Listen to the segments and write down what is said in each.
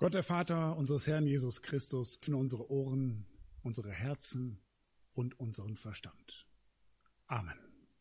Gott, der Vater unseres Herrn Jesus Christus, öffne unsere Ohren, unsere Herzen und unseren Verstand. Amen.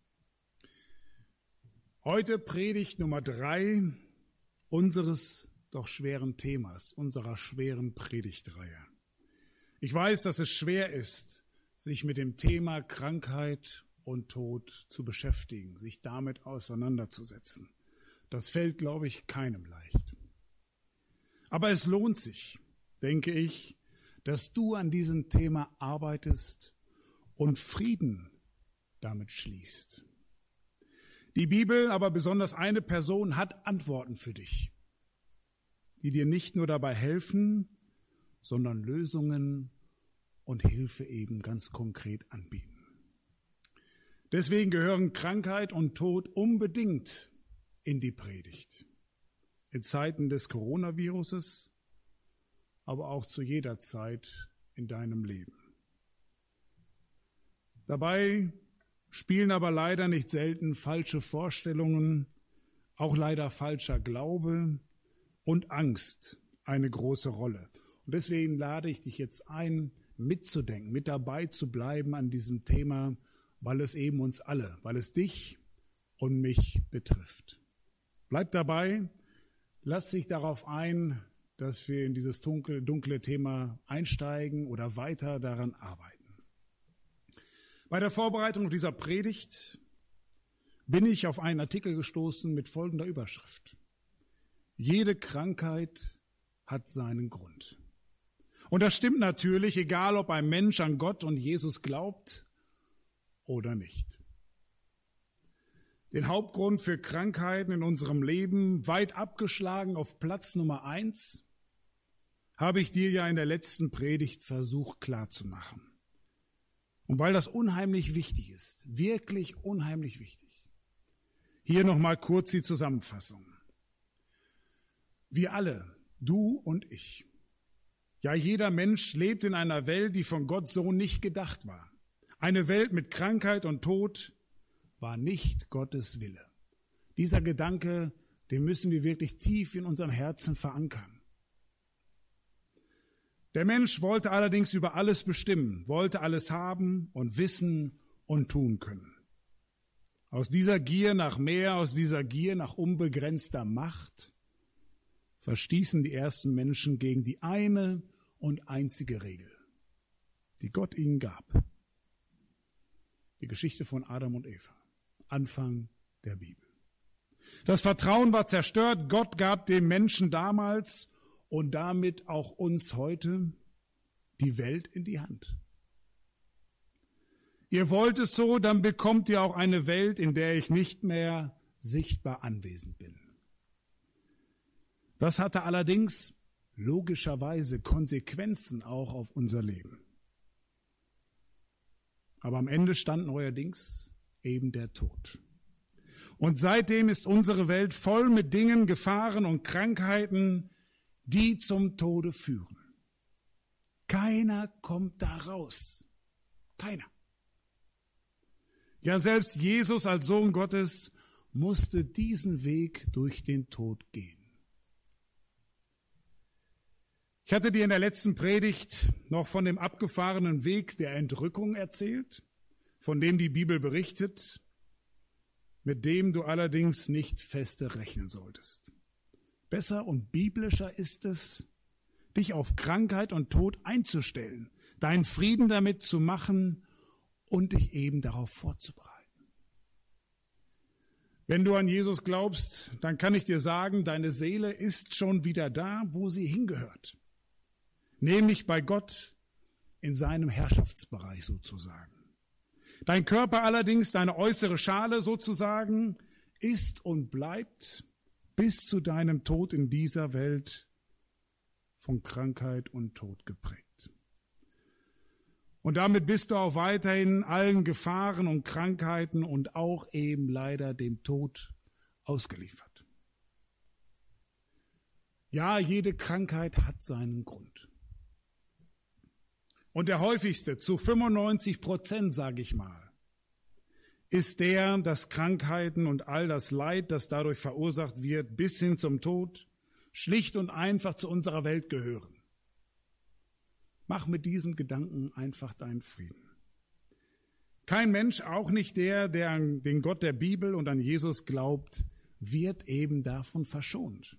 Heute Predigt Nummer 3 unseres doch schweren Themas, unserer schweren Predigtreihe. Ich weiß, dass es schwer ist, sich mit dem Thema Krankheit und Tod zu beschäftigen, sich damit auseinanderzusetzen. Das fällt, glaube ich, keinem leicht. Aber es lohnt sich, denke ich, dass du an diesem Thema arbeitest und Frieden damit schließt. Die Bibel, aber besonders eine Person, hat Antworten für dich, die dir nicht nur dabei helfen, sondern Lösungen und Hilfe eben ganz konkret anbieten. Deswegen gehören Krankheit und Tod unbedingt in die Predigt. In Zeiten des Coronaviruses, aber auch zu jeder Zeit in deinem Leben. Dabei spielen aber leider nicht selten falsche Vorstellungen, auch leider falscher Glaube und Angst eine große Rolle. Und deswegen lade ich dich jetzt ein, mitzudenken, mit dabei zu bleiben an diesem Thema, weil es eben uns alle, weil es dich und mich betrifft. Bleib dabei. Lass dich darauf ein, dass wir in dieses dunkle Thema einsteigen oder weiter daran arbeiten. Bei der Vorbereitung dieser Predigt bin ich auf einen Artikel gestoßen mit folgender Überschrift: Jede Krankheit hat seinen Grund. Und das stimmt natürlich, egal ob ein Mensch an Gott und Jesus glaubt oder nicht. Den Hauptgrund für Krankheiten in unserem Leben, weit abgeschlagen auf Platz Nummer 1, habe ich dir ja in der letzten Predigt versucht klarzumachen. Und weil das unheimlich wichtig ist, wirklich unheimlich wichtig, hier nochmal kurz die Zusammenfassung. Wir alle, du und ich, ja jeder Mensch lebt in einer Welt, die von Gott so nicht gedacht war. Eine Welt mit Krankheit und Tod war nicht Gottes Wille. Dieser Gedanke, den müssen wir wirklich tief in unserem Herzen verankern. Der Mensch wollte allerdings über alles bestimmen, wollte alles haben und wissen und tun können. Aus dieser Gier nach mehr, aus dieser Gier nach unbegrenzter Macht verstießen die ersten Menschen gegen die eine und einzige Regel, die Gott ihnen gab. Die Geschichte von Adam und Eva. Anfang der Bibel. Das Vertrauen war zerstört. Gott gab dem Menschen damals und damit auch uns heute die Welt in die Hand. Ihr wollt es so, dann bekommt ihr auch eine Welt, in der ich nicht mehr sichtbar anwesend bin. Das hatte allerdings logischerweise Konsequenzen auch auf unser Leben. Aber am Ende stand neuerdings eben der Tod. Und seitdem ist unsere Welt voll mit Dingen, Gefahren und Krankheiten, die zum Tode führen. Keiner kommt da raus. Keiner. Ja, selbst Jesus als Sohn Gottes musste diesen Weg durch den Tod gehen. Ich hatte dir in der letzten Predigt noch von dem abgefahrenen Weg der Entrückung erzählt, von dem die Bibel berichtet, mit dem du allerdings nicht feste rechnen solltest. Besser und biblischer ist es, dich auf Krankheit und Tod einzustellen, deinen Frieden damit zu machen und dich eben darauf vorzubereiten. Wenn du an Jesus glaubst, dann kann ich dir sagen, deine Seele ist schon wieder da, wo sie hingehört. Nämlich bei Gott in seinem Herrschaftsbereich sozusagen. Dein Körper allerdings, deine äußere Schale sozusagen, ist und bleibt bis zu deinem Tod in dieser Welt von Krankheit und Tod geprägt. Und damit bist du auch weiterhin allen Gefahren und Krankheiten und auch eben leider dem Tod ausgeliefert. Ja, jede Krankheit hat seinen Grund. Und der häufigste, zu 95%, sage ich mal, ist dass Krankheiten und all das Leid, das dadurch verursacht wird, bis hin zum Tod, schlicht und einfach zu unserer Welt gehören. Mach mit diesem Gedanken einfach deinen Frieden. Kein Mensch, auch nicht der an den Gott der Bibel und an Jesus glaubt, wird eben davon verschont.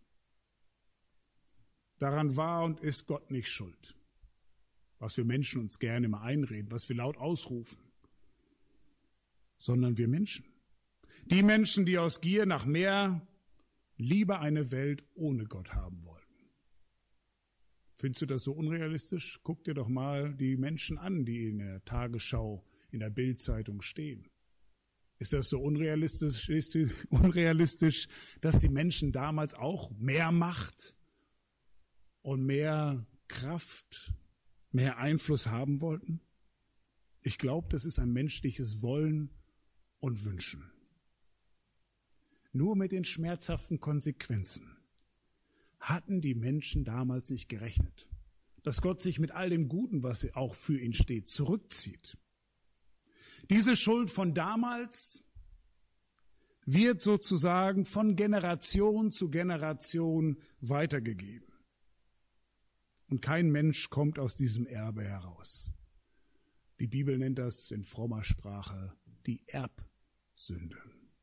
Daran war und ist Gott nicht schuld. Was wir Menschen uns gerne immer einreden, was wir laut ausrufen. Sondern wir Menschen. Die Menschen, die aus Gier nach mehr lieber eine Welt ohne Gott haben wollen. Findest du das so unrealistisch? Guck dir doch mal die Menschen an, die in der Tagesschau, in der Bild-Zeitung stehen. Ist das so unrealistisch, dass die Menschen damals auch mehr Macht und mehr Kraft, mehr Einfluss haben wollten? Ich glaube, das ist ein menschliches Wollen und Wünschen. Nur mit den schmerzhaften Konsequenzen hatten die Menschen damals nicht gerechnet, dass Gott sich mit all dem Guten, was auch für ihn steht, zurückzieht. Diese Schuld von damals wird sozusagen von Generation zu Generation weitergegeben. Und kein Mensch kommt aus diesem Erbe heraus. Die Bibel nennt das in frommer Sprache die Erbsünde.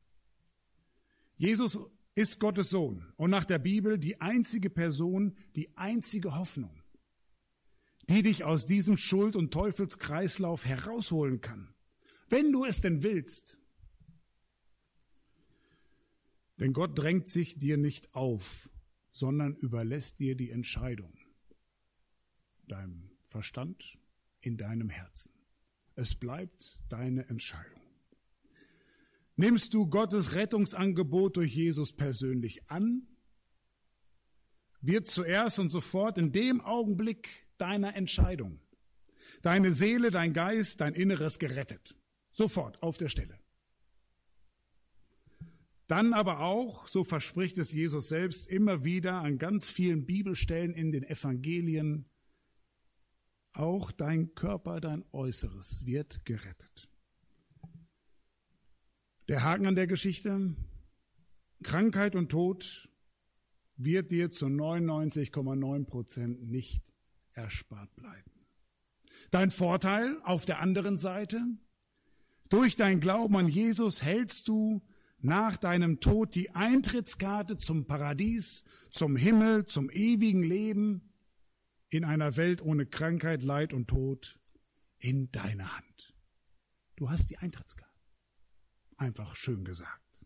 Jesus ist Gottes Sohn und nach der Bibel die einzige Person, die einzige Hoffnung, die dich aus diesem Schuld- und Teufelskreislauf herausholen kann, wenn du es denn willst. Denn Gott drängt sich dir nicht auf, sondern überlässt dir die Entscheidung. Deinem Verstand, in deinem Herzen. Es bleibt deine Entscheidung. Nimmst du Gottes Rettungsangebot durch Jesus persönlich an, wird zuerst und sofort in dem Augenblick deiner Entscheidung deine Seele, dein Geist, dein Inneres gerettet. Sofort, auf der Stelle. Dann aber auch, so verspricht es Jesus selbst immer wieder an ganz vielen Bibelstellen in den Evangelien, auch dein Körper, dein Äußeres wird gerettet. Der Haken an der Geschichte: Krankheit und Tod wird dir zu 99,9% nicht erspart bleiben. Dein Vorteil auf der anderen Seite: Durch dein Glauben an Jesus hältst du nach deinem Tod die Eintrittskarte zum Paradies, zum Himmel, zum ewigen Leben in einer Welt ohne Krankheit, Leid und Tod in deiner Hand. Du hast die Eintrittskarte. Einfach schön gesagt.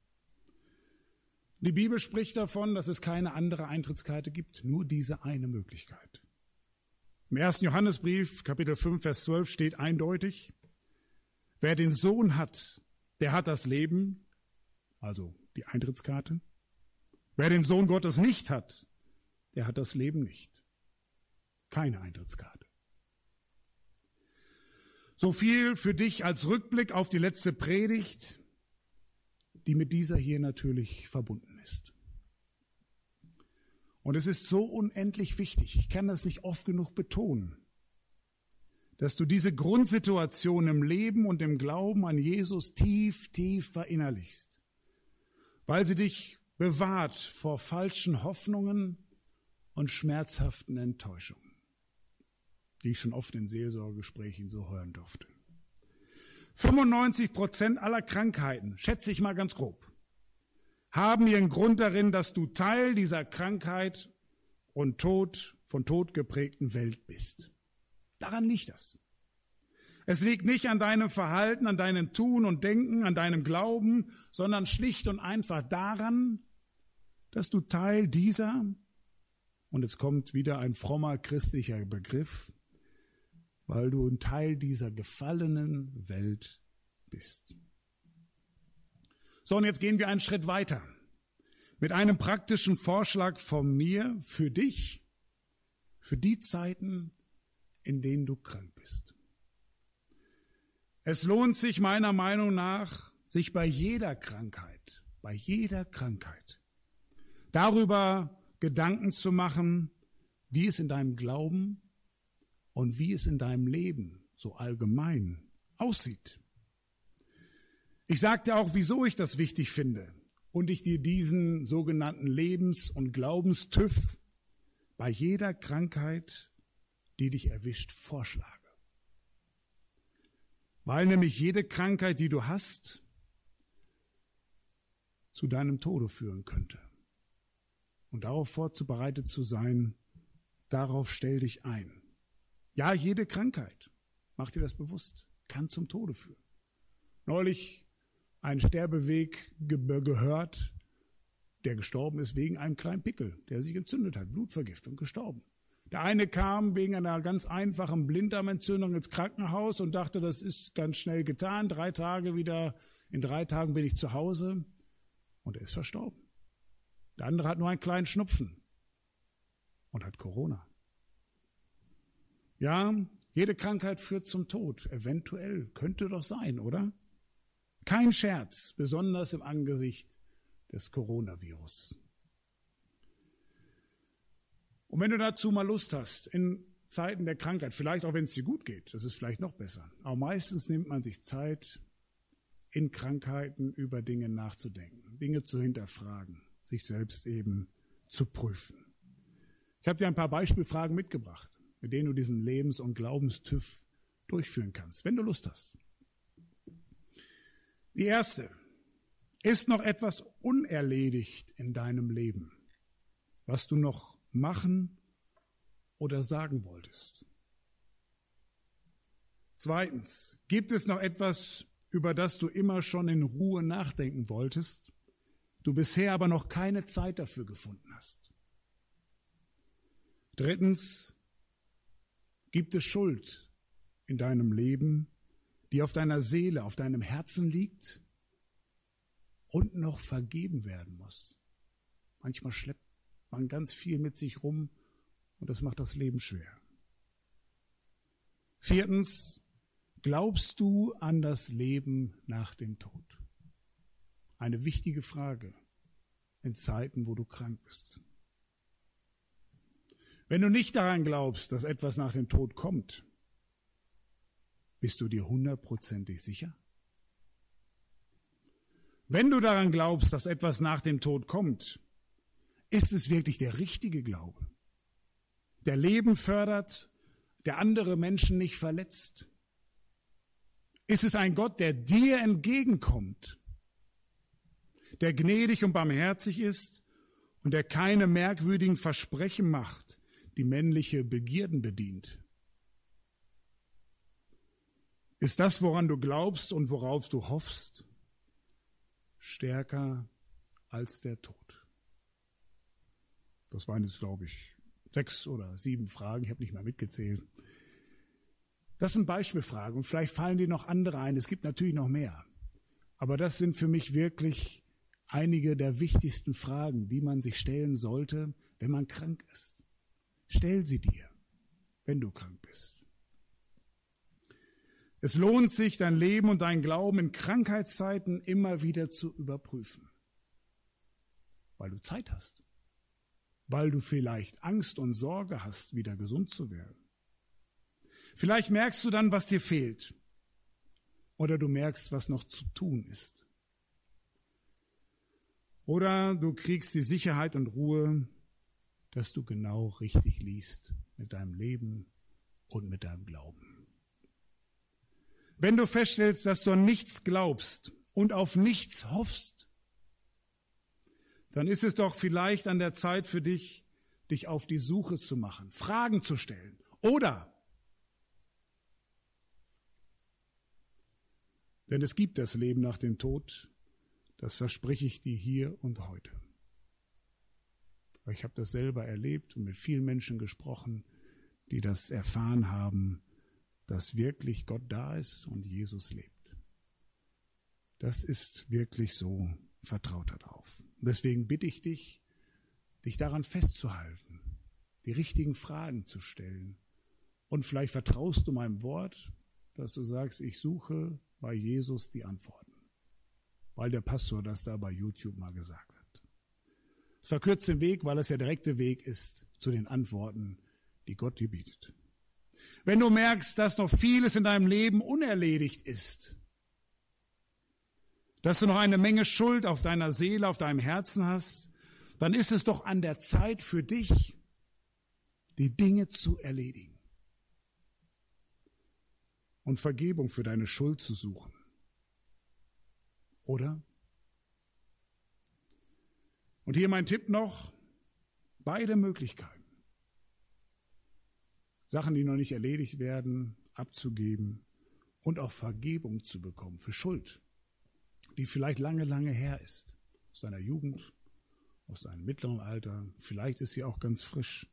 Die Bibel spricht davon, dass es keine andere Eintrittskarte gibt, nur diese eine Möglichkeit. Im 1. Johannesbrief, Kapitel 5, Vers 12 steht eindeutig: Wer den Sohn hat, der hat das Leben, also die Eintrittskarte. Wer den Sohn Gottes nicht hat, der hat das Leben nicht. Keine Eintrittskarte. So viel für dich als Rückblick auf die letzte Predigt, die mit dieser hier natürlich verbunden ist. Und es ist so unendlich wichtig, ich kann das nicht oft genug betonen, dass du diese Grundsituation im Leben und im Glauben an Jesus tief, tief verinnerlichst, weil sie dich bewahrt vor falschen Hoffnungen und schmerzhaften Enttäuschungen, die ich schon oft in Seelsorgegesprächen so hören durfte. 95% aller Krankheiten, schätze ich mal ganz grob, haben ihren Grund darin, dass du Teil dieser Krankheit und von Tod geprägten Welt bist. Daran liegt das. Es liegt nicht an deinem Verhalten, an deinem Tun und Denken, an deinem Glauben, sondern schlicht und einfach daran, dass du Teil dieser, und jetzt kommt wieder ein frommer christlicher Begriff, weil du ein Teil dieser gefallenen Welt bist. So, und jetzt gehen wir einen Schritt weiter mit einem praktischen Vorschlag von mir für dich, für die Zeiten, in denen du krank bist. Es lohnt sich meiner Meinung nach, sich bei jeder Krankheit, darüber Gedanken zu machen, wie es in deinem Glauben und wie es in deinem Leben so allgemein aussieht. Ich sagte auch, wieso ich das wichtig finde und ich dir diesen sogenannten Lebens- und Glaubenstüff bei jeder Krankheit, die dich erwischt, vorschlage. Weil nämlich jede Krankheit, die du hast, zu deinem Tode führen könnte. Und darauf vorzubereitet zu sein, darauf stell dich ein. Ja, jede Krankheit, mach dir das bewusst, kann zum Tode führen. Neulich einen Sterbeweg gehört, der gestorben ist wegen einem kleinen Pickel, der sich entzündet hat, Blutvergiftung, gestorben. Der eine kam wegen einer ganz einfachen Blinddarmentzündung ins Krankenhaus und dachte, das ist ganz schnell getan, in 3 Tagen bin ich zu Hause und er ist verstorben. Der andere hat nur einen kleinen Schnupfen und hat Corona. Ja, jede Krankheit führt zum Tod, eventuell, könnte doch sein, oder? Kein Scherz, besonders im Angesicht des Coronavirus. Und wenn du dazu mal Lust hast, in Zeiten der Krankheit, vielleicht auch wenn es dir gut geht, das ist vielleicht noch besser, aber meistens nimmt man sich Zeit, in Krankheiten über Dinge nachzudenken, Dinge zu hinterfragen, sich selbst eben zu prüfen. Ich habe dir ein paar Beispielfragen mitgebracht, mit denen du diesen Lebens- und Glaubenstüff durchführen kannst, wenn du Lust hast. Die erste: Ist noch etwas unerledigt in deinem Leben, was du noch machen oder sagen wolltest? Zweitens: Gibt es noch etwas, über das du immer schon in Ruhe nachdenken wolltest, du bisher aber noch keine Zeit dafür gefunden hast? Drittens: Gibt es Schuld in deinem Leben, die auf deiner Seele, auf deinem Herzen liegt und noch vergeben werden muss? Manchmal schleppt man ganz viel mit sich rum und das macht das Leben schwer. Viertens: Glaubst du an das Leben nach dem Tod? Eine wichtige Frage in Zeiten, wo du krank bist. Wenn du nicht daran glaubst, dass etwas nach dem Tod kommt, bist du dir 100% sicher? Wenn du daran glaubst, dass etwas nach dem Tod kommt, ist es wirklich der richtige Glaube, der Leben fördert, der andere Menschen nicht verletzt? Ist es ein Gott, der dir entgegenkommt, der gnädig und barmherzig ist und der keine merkwürdigen Versprechen macht, die männliche Begierden bedient? Ist das, woran du glaubst und worauf du hoffst, stärker als der Tod? Das waren jetzt, glaube ich, 6 oder 7 Fragen, ich habe nicht mal mitgezählt. Das sind Beispielfragen und vielleicht fallen dir noch andere ein, es gibt natürlich noch mehr. Aber das sind für mich wirklich einige der wichtigsten Fragen, die man sich stellen sollte, wenn man krank ist. Stell sie dir, wenn du krank bist. Es lohnt sich, dein Leben und dein Glauben in Krankheitszeiten immer wieder zu überprüfen, weil du Zeit hast, weil du vielleicht Angst und Sorge hast, wieder gesund zu werden. Vielleicht merkst du dann, was dir fehlt, oder du merkst, was noch zu tun ist. Oder du kriegst die Sicherheit und Ruhe, dass du genau richtig liest mit deinem Leben und mit deinem Glauben. Wenn du feststellst, dass du an nichts glaubst und auf nichts hoffst, dann ist es doch vielleicht an der Zeit für dich, dich auf die Suche zu machen, Fragen zu stellen. Oder, denn es gibt das Leben nach dem Tod, das verspreche ich dir hier und heute. Ich habe das selber erlebt und mit vielen Menschen gesprochen, die das erfahren haben, dass wirklich Gott da ist und Jesus lebt. Das ist wirklich so, vertraut darauf. Deswegen bitte ich dich, dich daran festzuhalten, die richtigen Fragen zu stellen. Und vielleicht vertraust du meinem Wort, dass du sagst, ich suche bei Jesus die Antworten. Weil der Pastor das da bei YouTube mal gesagt hat. Es verkürzt den Weg, weil es der direkte Weg ist zu den Antworten, die Gott dir bietet. Wenn du merkst, dass noch vieles in deinem Leben unerledigt ist, dass du noch eine Menge Schuld auf deiner Seele, auf deinem Herzen hast, dann ist es doch an der Zeit für dich, die Dinge zu erledigen und Vergebung für deine Schuld zu suchen. Oder? Und hier mein Tipp noch, beide Möglichkeiten. Sachen, die noch nicht erledigt werden, abzugeben und auch Vergebung zu bekommen für Schuld, die vielleicht lange, lange her ist, aus deiner Jugend, aus deinem mittleren Alter, vielleicht ist sie auch ganz frisch.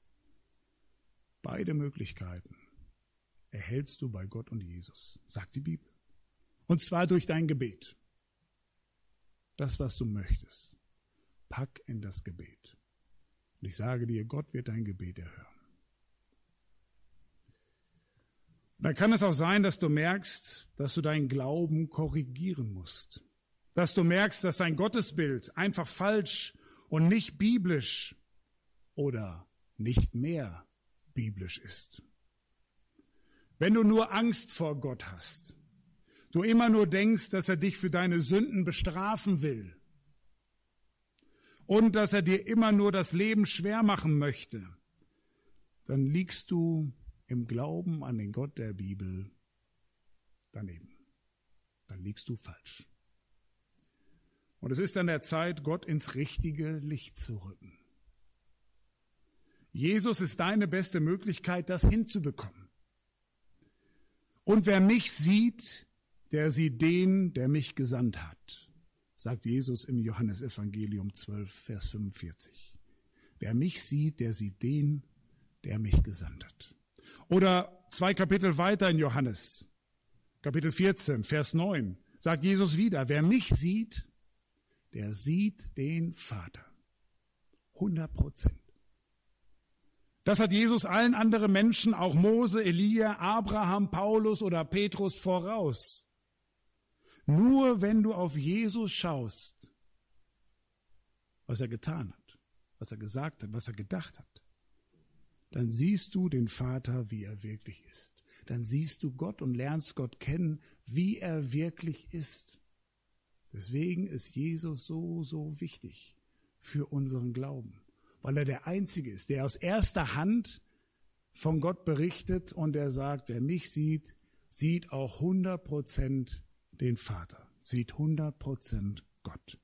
Beide Möglichkeiten erhältst du bei Gott und Jesus, sagt die Bibel. Und zwar durch dein Gebet. Das, was du möchtest, pack in das Gebet. Und ich sage dir, Gott wird dein Gebet erhören. Dann kann es auch sein, dass du merkst, dass du deinen Glauben korrigieren musst. Dass du merkst, dass dein Gottesbild einfach falsch und nicht biblisch oder nicht mehr biblisch ist. Wenn du nur Angst vor Gott hast, du immer nur denkst, dass er dich für deine Sünden bestrafen will und dass er dir immer nur das Leben schwer machen möchte, dann liegst du im Glauben an den Gott der Bibel daneben. Dann liegst du falsch. Und es ist an der Zeit, Gott ins richtige Licht zu rücken. Jesus ist deine beste Möglichkeit, das hinzubekommen. Und wer mich sieht, der sieht den, der mich gesandt hat, sagt Jesus im Johannesevangelium 12, Vers 45. Wer mich sieht, der sieht den, der mich gesandt hat. Oder 2 Kapitel weiter in Johannes, Kapitel 14, Vers 9, sagt Jesus wieder, wer mich sieht, der sieht den Vater. 100%. Das hat Jesus allen anderen Menschen, auch Mose, Elia, Abraham, Paulus oder Petrus voraus. Nur wenn du auf Jesus schaust, was er getan hat, was er gesagt hat, was er gedacht hat, dann siehst du den Vater, wie er wirklich ist. Dann siehst du Gott und lernst Gott kennen, wie er wirklich ist. Deswegen ist Jesus so wichtig für unseren Glauben, weil er der Einzige ist, der aus erster Hand von Gott berichtet und der sagt, wer mich sieht, sieht auch 100% den Vater, sieht 100% Gott.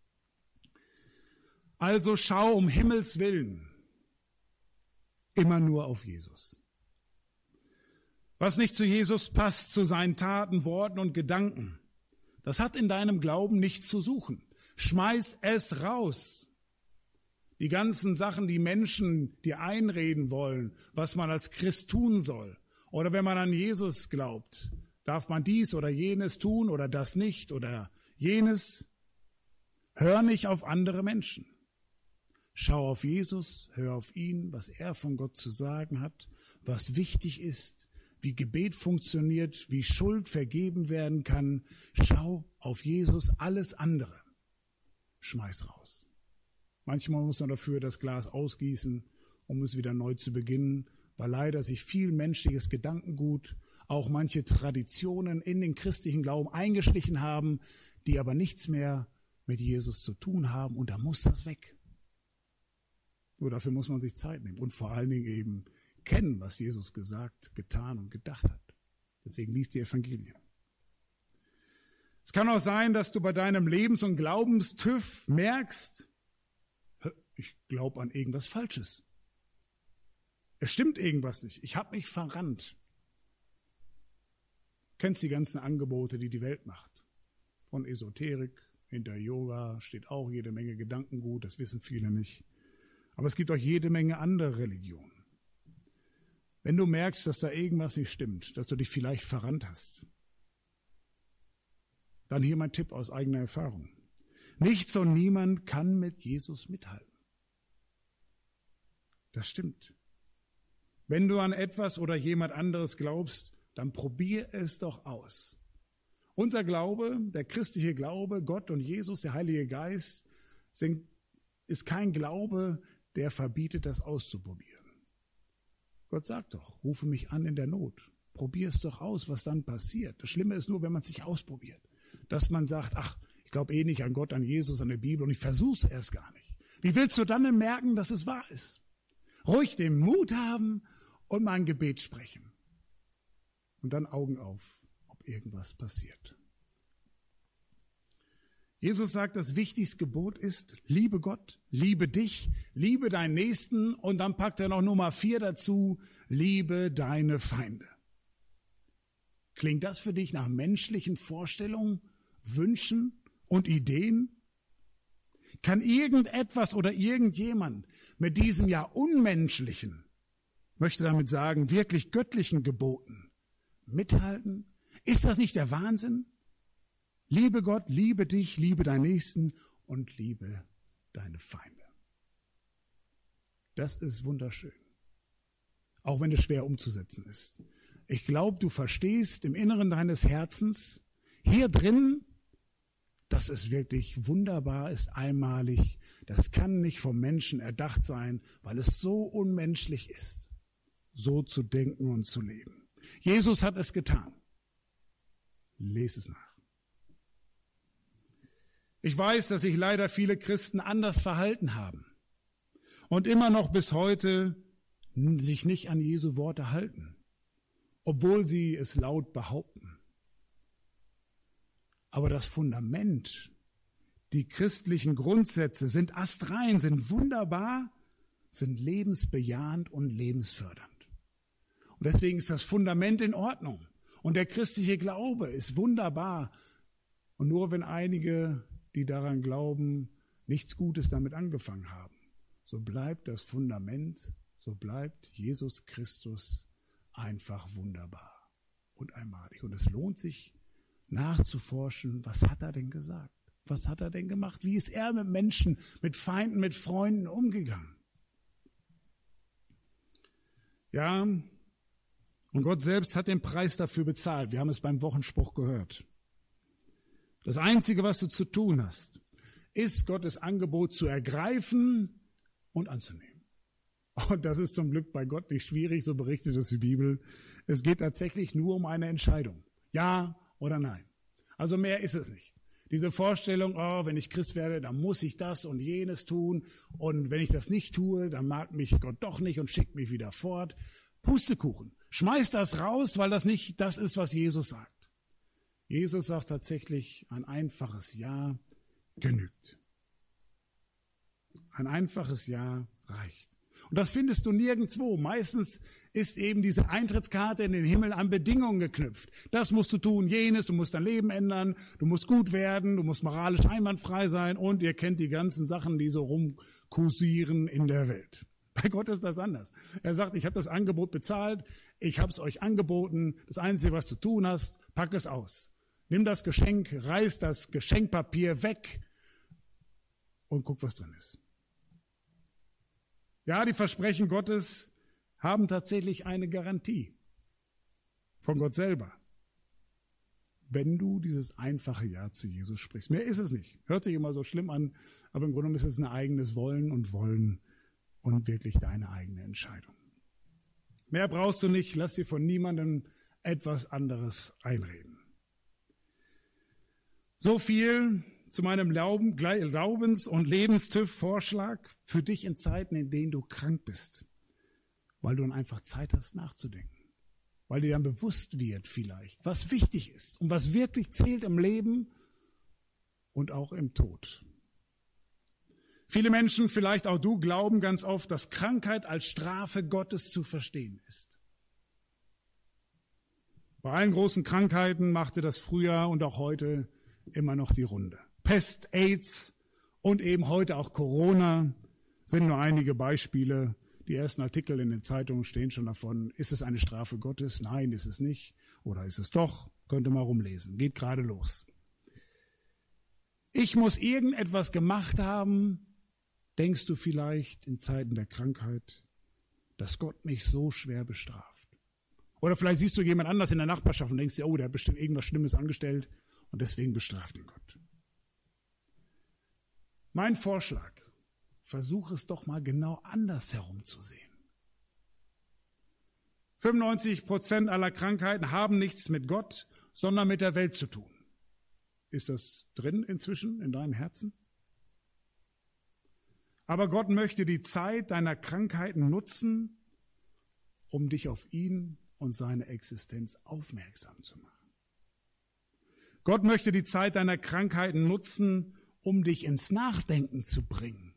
Also schau um Himmels Willen immer nur auf Jesus. Was nicht zu Jesus passt, zu seinen Taten, Worten und Gedanken, das hat in deinem Glauben nichts zu suchen. Schmeiß es raus. Die ganzen Sachen, die Menschen dir einreden wollen, was man als Christ tun soll. Oder wenn man an Jesus glaubt, darf man dies oder jenes tun oder das nicht oder jenes. Hör nicht auf andere Menschen. Schau auf Jesus, hör auf ihn, was er von Gott zu sagen hat, was wichtig ist, wie Gebet funktioniert, wie Schuld vergeben werden kann. Schau auf Jesus, alles andere schmeiß raus. Manchmal muss man dafür das Glas ausgießen, um es wieder neu zu beginnen, weil leider sich viel menschliches Gedankengut, auch manche Traditionen in den christlichen Glauben eingeschlichen haben, die aber nichts mehr mit Jesus zu tun haben, und da muss das weg. Nur dafür muss man sich Zeit nehmen und vor allen Dingen eben kennen, was Jesus gesagt, getan und gedacht hat. Deswegen liest die Evangelien. Es kann auch sein, dass du bei deinem Lebens- und Glaubenstüff merkst, ich glaube an irgendwas Falsches. Es stimmt irgendwas nicht. Ich habe mich verrannt. Du kennst die ganzen Angebote, die die Welt macht. Von Esoterik, hinter Yoga steht auch jede Menge Gedankengut, das wissen viele nicht. Aber es gibt auch jede Menge andere Religionen. Wenn du merkst, dass da irgendwas nicht stimmt, dass du dich vielleicht verrannt hast, dann hier mein Tipp aus eigener Erfahrung. Nichts und niemand kann mit Jesus mithalten. Das stimmt. Wenn du an etwas oder jemand anderes glaubst, dann probier es doch aus. Unser Glaube, der christliche Glaube, Gott und Jesus, der Heilige Geist, ist kein Glaube, der verbietet, das auszuprobieren. Gott sagt doch, rufe mich an in der Not. Probier es doch aus, was dann passiert. Das Schlimme ist nur, wenn man es nicht ausprobiert. dass man sagt, ach, ich glaube eh nicht an Gott, an Jesus, an die Bibel und ich versuche es erst gar nicht. Wie willst du dann denn merken, dass es wahr ist? Ruhig den Mut haben und mal ein Gebet sprechen. Und dann Augen auf, ob irgendwas passiert. Jesus sagt, das wichtigste Gebot ist, liebe Gott, liebe dich, liebe deinen Nächsten und dann packt er noch Nummer 4 dazu, liebe deine Feinde. Klingt das für dich nach menschlichen Vorstellungen, Wünschen und Ideen? Kann irgendetwas oder irgendjemand mit diesem ja unmenschlichen, möchte damit sagen, wirklich göttlichen Geboten mithalten? Ist das nicht der Wahnsinn? Liebe Gott, liebe dich, liebe deinen Nächsten und liebe deine Feinde. Das ist wunderschön, auch wenn es schwer umzusetzen ist. Ich glaube, du verstehst im Inneren deines Herzens, hier drin, dass es wirklich wunderbar ist, einmalig. Das kann nicht vom Menschen erdacht sein, weil es so unmenschlich ist, so zu denken und zu leben. Jesus hat es getan. Lies es nach. Ich weiß, dass sich leider viele Christen anders verhalten haben und immer noch bis heute sich nicht an Jesu Worte halten, obwohl sie es laut behaupten. Aber das Fundament, die christlichen Grundsätze sind astrein, sind wunderbar, sind lebensbejahend und lebensfördernd. Und deswegen ist das Fundament in Ordnung. Und der christliche Glaube ist wunderbar. Und nur wenn einige, die daran glauben, nichts Gutes damit angefangen haben, so bleibt das Fundament, so bleibt Jesus Christus einfach wunderbar und einmalig. Und es lohnt sich nachzuforschen, was hat er denn gesagt? Was hat er denn gemacht? Wie ist er mit Menschen, mit Feinden, mit Freunden umgegangen? Ja, und Gott selbst hat den Preis dafür bezahlt. Wir haben es beim Wochenspruch gehört. Das Einzige, was du zu tun hast, ist Gottes Angebot zu ergreifen und anzunehmen. Und das ist zum Glück bei Gott nicht schwierig, so berichtet es die Bibel. Es geht tatsächlich nur um eine Entscheidung. Ja oder nein. Also mehr ist es nicht. Diese Vorstellung, oh, wenn ich Christ werde, dann muss ich das und jenes tun. Und wenn ich das nicht tue, dann mag mich Gott doch nicht und schickt mich wieder fort. Pustekuchen. Schmeiß das raus, weil das nicht das ist, was Jesus sagt. Jesus sagt tatsächlich, ein einfaches Ja genügt. Ein einfaches Ja reicht. Und das findest du nirgendwo. Meistens ist eben diese Eintrittskarte in den Himmel an Bedingungen geknüpft. Das musst du tun, jenes, du musst dein Leben ändern, du musst gut werden, du musst moralisch einwandfrei sein und ihr kennt die ganzen Sachen, die so rumkursieren in der Welt. Bei Gott ist das anders. Er sagt, ich habe das Angebot bezahlt, ich habe es euch angeboten, das Einzige, was du tun hast, pack es aus. Nimm das Geschenk, reiß das Geschenkpapier weg und guck, was drin ist. Ja, die Versprechen Gottes haben tatsächlich eine Garantie von Gott selber, wenn du dieses einfache Ja zu Jesus sprichst. Mehr ist es nicht. Hört sich immer so schlimm an, aber im Grunde genommen ist es ein eigenes Wollen und wirklich deine eigene Entscheidung. Mehr brauchst du nicht, lass dir von niemandem etwas anderes einreden. So viel zu meinem Glaubens- und Lebenstipp-Vorschlag für dich in Zeiten, in denen du krank bist, weil du dann einfach Zeit hast nachzudenken, weil dir dann bewusst wird vielleicht, was wichtig ist und was wirklich zählt im Leben und auch im Tod. Viele Menschen, vielleicht auch du, glauben ganz oft, dass Krankheit als Strafe Gottes zu verstehen ist. Bei allen großen Krankheiten machte das früher und auch heute immer noch die Runde. Pest, AIDS und eben heute auch Corona sind nur einige Beispiele. Die ersten Artikel in den Zeitungen stehen schon davon, ist es eine Strafe Gottes? Nein, ist es nicht. Oder ist es doch? Könnte man rumlesen. Geht gerade los. Ich muss irgendetwas gemacht haben, denkst du vielleicht in Zeiten der Krankheit, dass Gott mich so schwer bestraft. Oder vielleicht siehst du jemand anders in der Nachbarschaft und denkst dir, oh, der hat bestimmt irgendwas Schlimmes angestellt und deswegen bestraft ihn Gott. Mein Vorschlag, versuch es doch mal genau anders herum zu sehen. 95% aller Krankheiten haben nichts mit Gott, sondern mit der Welt zu tun. Ist das drin inzwischen in deinem Herzen? Aber Gott möchte die Zeit deiner Krankheiten nutzen, um dich auf ihn und seine Existenz aufmerksam zu machen. Gott möchte die Zeit deiner Krankheiten nutzen, um dich ins Nachdenken zu bringen.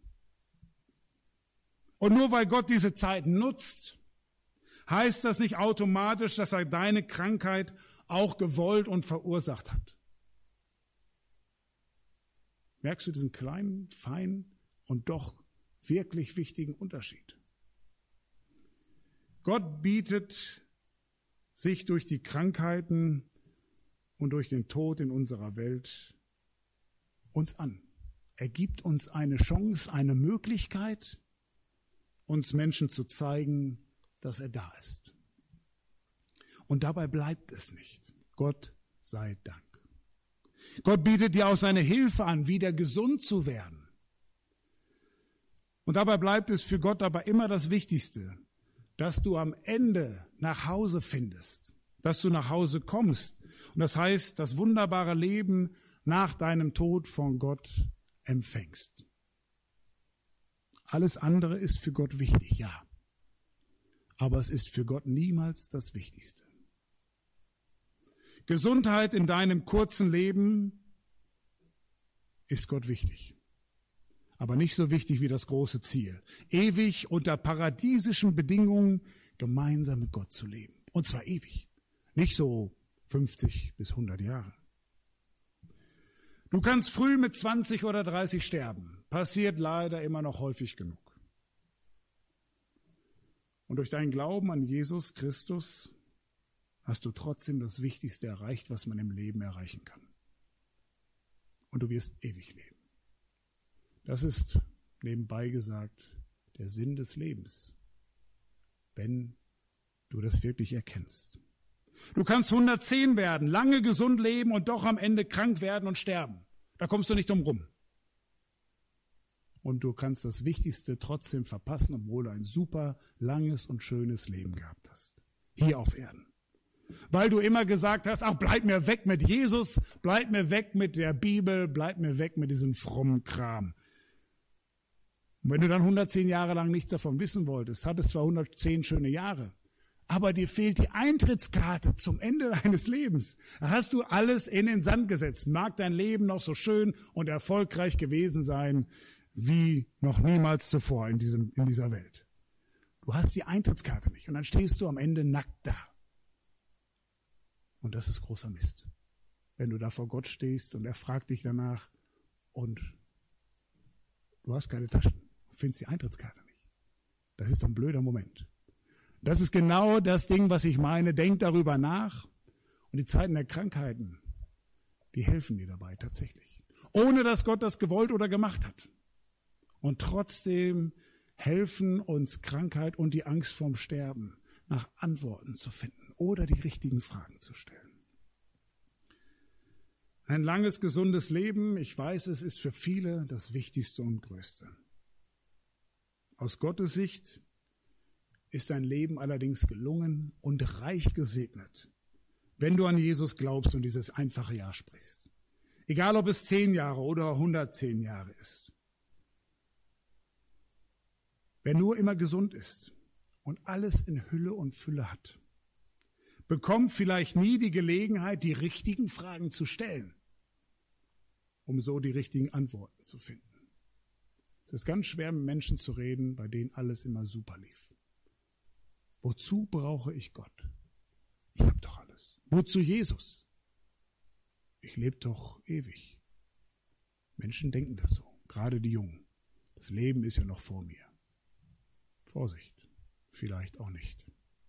Und nur weil Gott diese Zeit nutzt, heißt das nicht automatisch, dass er deine Krankheit auch gewollt und verursacht hat. Merkst du diesen kleinen, feinen und doch wirklich wichtigen Unterschied? Gott bietet sich durch die Krankheiten und durch den Tod in unserer Welt uns an. Er gibt uns eine Chance, eine Möglichkeit, uns Menschen zu zeigen, dass er da ist. Und dabei bleibt es nicht. Gott sei Dank. Gott bietet dir auch seine Hilfe an, wieder gesund zu werden. Und dabei bleibt es für Gott aber immer das Wichtigste, dass du am Ende nach Hause findest, dass du nach Hause kommst. Und das heißt, das wunderbare Leben nach deinem Tod von Gott empfängst. Alles andere ist für Gott wichtig, ja. Aber es ist für Gott niemals das Wichtigste. Gesundheit in deinem kurzen Leben ist Gott wichtig. Aber nicht so wichtig wie das große Ziel. Ewig unter paradiesischen Bedingungen gemeinsam mit Gott zu leben. Und zwar ewig. Nicht so 50 bis 100 Jahre. Du kannst früh mit 20 oder 30 sterben. Passiert leider immer noch häufig genug. Und durch deinen Glauben an Jesus Christus hast du trotzdem das Wichtigste erreicht, was man im Leben erreichen kann. Und du wirst ewig leben. Das ist, nebenbei gesagt, der Sinn des Lebens, wenn du das wirklich erkennst. Du kannst 110 werden, lange gesund leben und doch am Ende krank werden und sterben. Da kommst du nicht drum rum. Und du kannst das Wichtigste trotzdem verpassen, obwohl du ein super langes und schönes Leben gehabt hast. Hier auf Erden. Weil du immer gesagt hast, ach, bleib mir weg mit Jesus, bleib mir weg mit der Bibel, bleib mir weg mit diesem frommen Kram. Und wenn du dann 110 Jahre lang nichts davon wissen wolltest, hattest zwar 110 schöne Jahre, aber dir fehlt die Eintrittskarte zum Ende deines Lebens. Da hast du alles in den Sand gesetzt. Mag dein Leben noch so schön und erfolgreich gewesen sein, wie noch niemals zuvor in dieser Welt. Du hast die Eintrittskarte nicht und dann stehst du am Ende nackt da. Und das ist großer Mist. Wenn du da vor Gott stehst und er fragt dich danach und du hast keine Taschen, du findest die Eintrittskarte nicht. Das ist doch ein blöder Moment. Das ist genau das Ding, was ich meine. Denk darüber nach. Und die Zeiten der Krankheiten, die helfen dir dabei tatsächlich. Ohne dass Gott das gewollt oder gemacht hat. Und trotzdem helfen uns Krankheit und die Angst vorm Sterben, nach Antworten zu finden oder die richtigen Fragen zu stellen. Ein langes, gesundes Leben, ich weiß, es ist für viele das Wichtigste und Größte. Aus Gottes Sicht ist dein Leben allerdings gelungen und reich gesegnet, wenn du an Jesus glaubst und dieses einfache Ja sprichst. Egal, ob es 10 Jahre oder 110 Jahre ist. Wer nur immer gesund ist und alles in Hülle und Fülle hat, bekommt vielleicht nie die Gelegenheit, die richtigen Fragen zu stellen, um so die richtigen Antworten zu finden. Es ist ganz schwer, mit Menschen zu reden, bei denen alles immer super lief. Wozu brauche ich Gott? Ich habe doch alles. Wozu Jesus? Ich lebe doch ewig. Menschen denken das so, gerade die Jungen. Das Leben ist ja noch vor mir. Vorsicht, vielleicht auch nicht.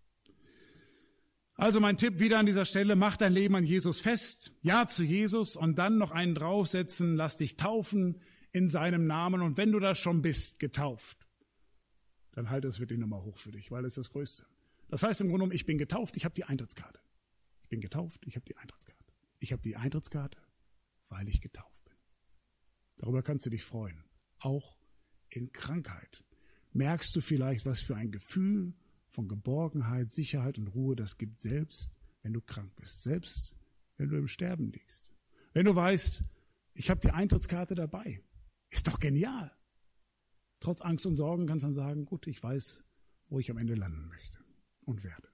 Also mein Tipp wieder an dieser Stelle, mach dein Leben an Jesus fest, ja zu Jesus und dann noch einen draufsetzen, lass dich taufen in seinem Namen und wenn du da schon bist, getauft, dann halt das wirklich nochmal hoch für dich, weil das ist das Größte. Das heißt im Grunde genommen, ich bin getauft, ich habe die Eintrittskarte. Ich bin getauft, ich habe die Eintrittskarte. Ich habe die Eintrittskarte, weil ich getauft bin. Darüber kannst du dich freuen, auch in Krankheit. Merkst du vielleicht, was für ein Gefühl von Geborgenheit, Sicherheit und Ruhe das gibt, selbst wenn du krank bist, selbst wenn du im Sterben liegst. Wenn du weißt, ich habe die Eintrittskarte dabei, ist doch genial. Trotz Angst und Sorgen kannst du dann sagen, gut, ich weiß, wo ich am Ende landen möchte und werde.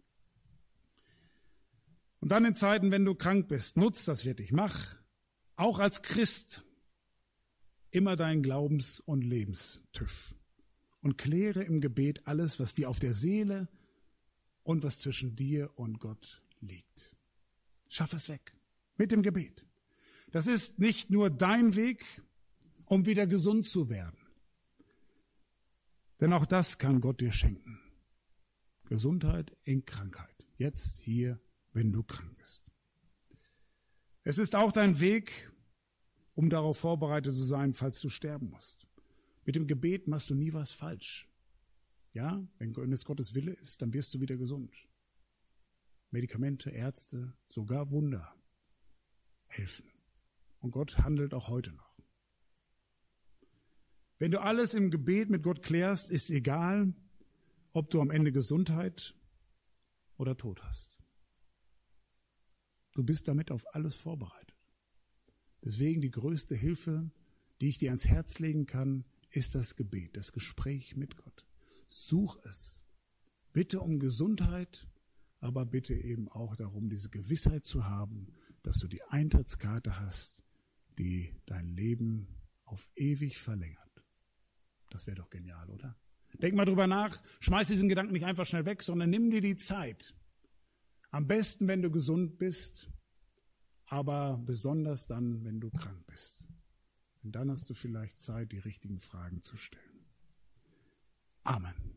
Und dann in Zeiten, wenn du krank bist, nutz das wirklich. Mach auch als Christ immer deinen Glaubens- und Lebenstüff und kläre im Gebet alles, was dir auf der Seele und was zwischen dir und Gott liegt. Schaff es weg mit dem Gebet. Das ist nicht nur dein Weg, um wieder gesund zu werden. Denn auch das kann Gott dir schenken. Gesundheit in Krankheit. Jetzt, hier, wenn du krank bist. Es ist auch dein Weg, um darauf vorbereitet zu sein, falls du sterben musst. Mit dem Gebet machst du nie was falsch. Ja, wenn es Gottes Wille ist, dann wirst du wieder gesund. Medikamente, Ärzte, sogar Wunder helfen. Und Gott handelt auch heute noch. Wenn du alles im Gebet mit Gott klärst, ist egal, ob du am Ende Gesundheit oder Tod hast. Du bist damit auf alles vorbereitet. Deswegen die größte Hilfe, die ich dir ans Herz legen kann, ist das Gebet, das Gespräch mit Gott. Such es. Bitte um Gesundheit, aber bitte eben auch darum, diese Gewissheit zu haben, dass du die Eintrittskarte hast, die dein Leben auf ewig verlängert. Das wäre doch genial, oder? Denk mal drüber nach, schmeiß diesen Gedanken nicht einfach schnell weg, sondern nimm dir die Zeit. Am besten, wenn du gesund bist, aber besonders dann, wenn du krank bist. Denn dann hast du vielleicht Zeit, die richtigen Fragen zu stellen. Amen.